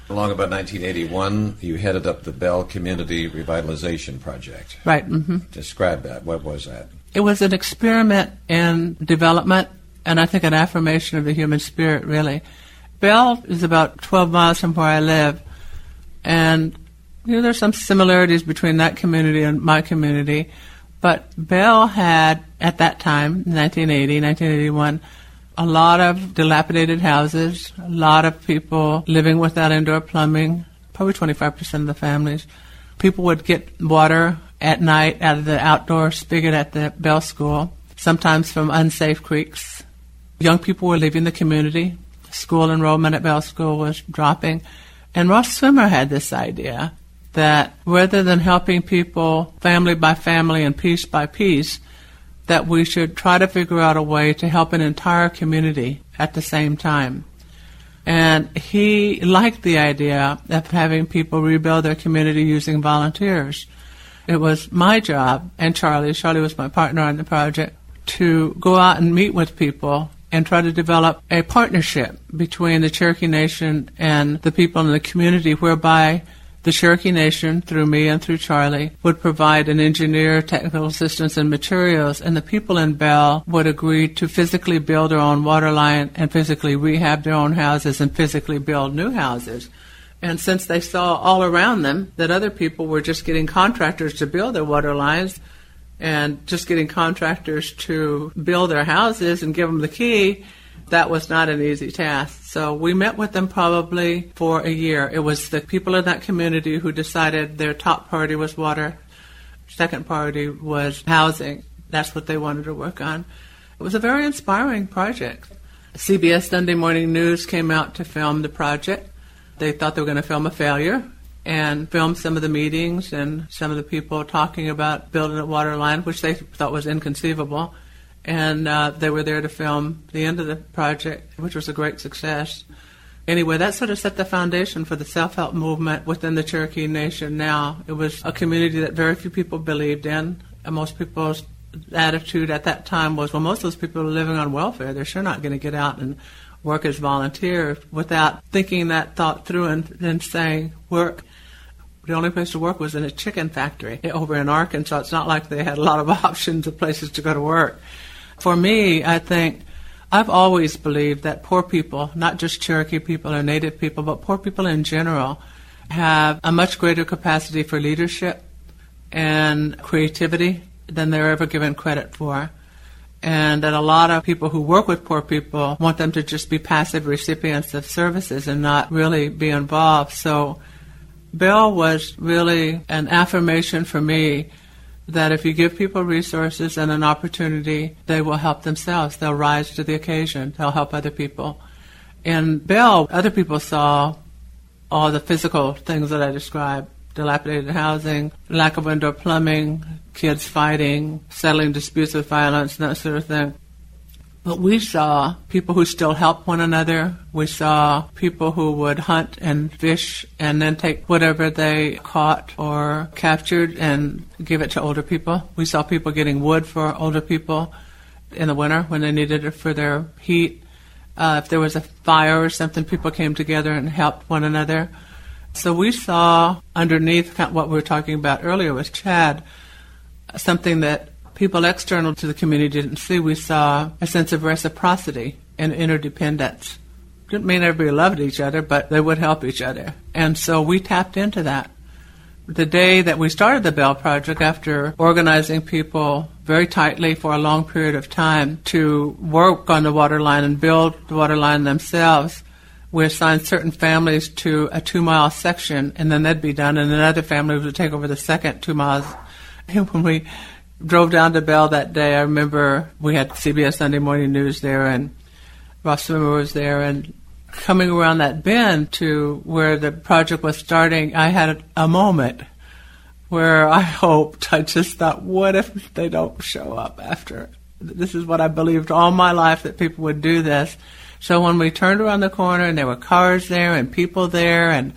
Along about 1981, you headed up the Bell Community Revitalization Project. Right. Mm-hmm. Describe that. What was that? It was an experiment in development, and I think an affirmation of the human spirit, really. Bell is about 12 miles from where I live, and there's some similarities between that community and my community, but Bell had, at that time, 1980, 1981, a lot of dilapidated houses, a lot of people living without indoor plumbing, probably 25% of the families. People would get water at night out of the outdoor spigot at the Bell School, sometimes from unsafe creeks. Young people were leaving the community. School enrollment at Bell School was dropping. And Ross Swimmer had this idea that rather than helping people family by family and piece by piece, that we should try to figure out a way to help an entire community at the same time. And he liked the idea of having people rebuild their community using volunteers. It was my job, and Charlie was my partner on the project, to go out and meet with people and try to develop a partnership between the Cherokee Nation and the people in the community, whereby the Cherokee Nation, through me and through Charlie, would provide an engineer, technical assistance, and materials, and the people in Bell would agree to physically build their own water line and physically rehab their own houses and physically build new houses. And since they saw all around them that other people were just getting contractors to build their water lines and just getting contractors to build their houses and give them the key, that was not an easy task. So we met with them probably for a year. It was the people in that community who decided their top priority was water, second priority was housing. That's what they wanted to work on. It was a very inspiring project. CBS Sunday Morning News came out to film the project. They thought they were going to film a failure and film some of the meetings and some of the people talking about building a water line, which they thought was inconceivable. And they were there to film the end of the project, which was a great success. Anyway, that sort of set the foundation for the self-help movement within the Cherokee Nation now. It was a community that very few people believed in. And most people's attitude at that time was, well, most of those people are living on welfare. They're sure not going to get out and work as volunteers without thinking that thought through and then saying, work. The only place to work was in a chicken factory over in Arkansas. It's not like they had a lot of options of places to go to work. For me, I think I've always believed that poor people, not just Cherokee people or Native people, but poor people in general, have a much greater capacity for leadership and creativity than they're ever given credit for. And that a lot of people who work with poor people want them to just be passive recipients of services and not really be involved. So Bell was really an affirmation for me that if you give people resources and an opportunity, they will help themselves. They'll rise to the occasion. They'll help other people. In Bell, other people saw all the physical things that I described: dilapidated housing, lack of indoor plumbing, kids fighting, settling disputes with violence, and that sort of thing. But we saw people who still help one another. We saw people who would hunt and fish and then take whatever they caught or captured and give it to older people. We saw people getting wood for older people in the winter when they needed it for their heat. If there was a fire or something, people came together and helped one another. So we saw underneath what we were talking about earlier with Chad, something that people external to the community didn't see. We saw a sense of reciprocity and interdependence. Didn't mean everybody loved each other, but they would help each other. And so we tapped into that. The day that we started the Bell Project, after organizing people very tightly for a long period of time to work on the water line and build the water line themselves, we assigned certain families to a 2-mile section, and then they'd be done, and then other families would take over the second 2 miles. And when we drove down to Bell that day, I remember we had CBS Sunday Morning News there, and Ross Swimmer was there, and coming around that bend to where the project was starting, I had a moment where I just thought, what if they don't show up after? This is what I believed all my life, that people would do this. So when we turned around the corner and there were cars there and people there, and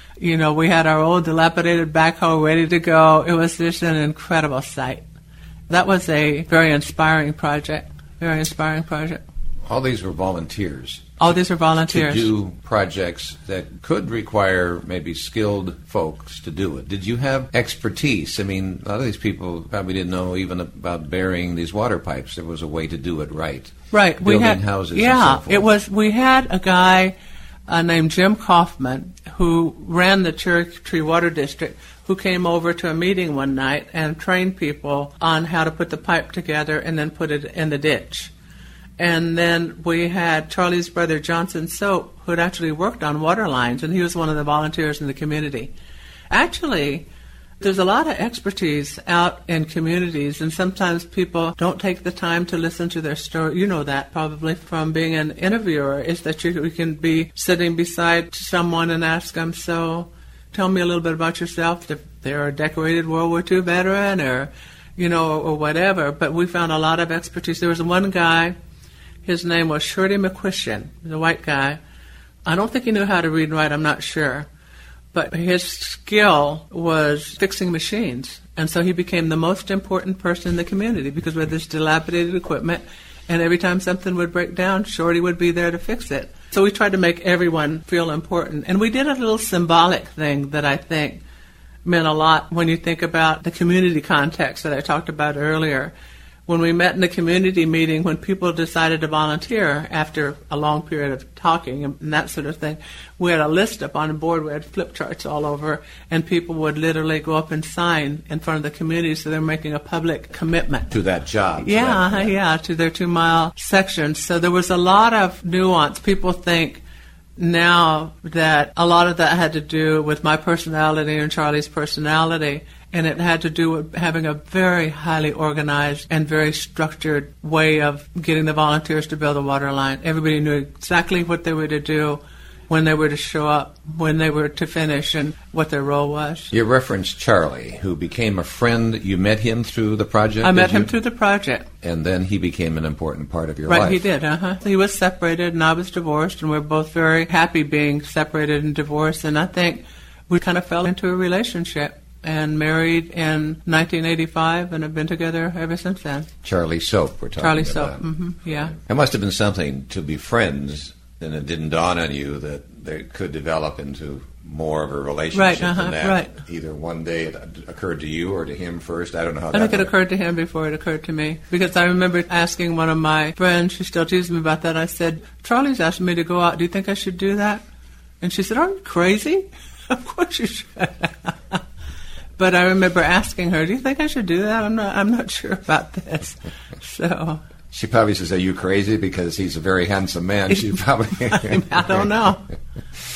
we had our old dilapidated backhoe ready to go, it was just an incredible sight. That was a very inspiring project, All these were volunteers. All these are volunteers. To do projects that could require maybe skilled folks to do it. Did you have expertise? I mean, a lot of these people probably didn't know even about burying these water pipes. There was a way to do it right. Right. Building houses yeah, and so forth. We had a guy named Jim Kaufman who ran the Cherry Tree Water District, who came over to a meeting one night and trained people on how to put the pipe together and then put it in the ditch. And then we had Charlie's brother, Johnson Soap, who had actually worked on water lines, and he was one of the volunteers in the community. Actually, there's a lot of expertise out in communities, and sometimes people don't take the time to listen to their story. You know that probably from being an interviewer, is that you can be sitting beside someone and ask them, so tell me a little bit about yourself, if they're a decorated World War II veteran or, or whatever. But we found a lot of expertise. There was one guy. His name was Shorty McQuistion, the white guy. I don't think he knew how to read and write, I'm not sure. But his skill was fixing machines. And so he became the most important person in the community because we had this dilapidated equipment, and every time something would break down, Shorty would be there to fix it. So we tried to make everyone feel important. And we did a little symbolic thing that I think meant a lot when you think about the community context that I talked about earlier. When we met in the community meeting, when people decided to volunteer after a long period of talking and that sort of thing, we had a list up on the board. We had flip charts all over, and people would literally go up and sign in front of the community, so they're making a public commitment. To that job. To their 2-mile section. So there was a lot of nuance. People think now that a lot of that had to do with my personality and Charlie's personality, and it had to do with having a very highly organized and very structured way of getting the volunteers to build a water line. Everybody knew exactly what they were to do, when they were to show up, when they were to finish, and what their role was. You referenced Charlie, who became a friend. You met him through the project? I met him through the project. And then he became an important part of your life. Right, he did, He was separated, and I was divorced, and we're both very happy being separated and divorced, and I think we kind of fell into a relationship. And married in 1985, and have been together ever since then. Charlie Soap, we're talking Charlie about. Soap, yeah. It must have been something to be friends, and it didn't dawn on you that they could develop into more of a relationship than that. Right. Either one day it occurred to you or to him first. I don't know how I think it occurred to him before it occurred to me. Because I remember asking one of my friends, she still teases me about that, I said, Charlie's asked me to go out. Do you think I should do that? And she said, are you crazy? Of course you should. But I remember asking her, do you think I should do that? I'm not sure about this. So she probably says, are you crazy? Because he's a very handsome man. She probably I don't know.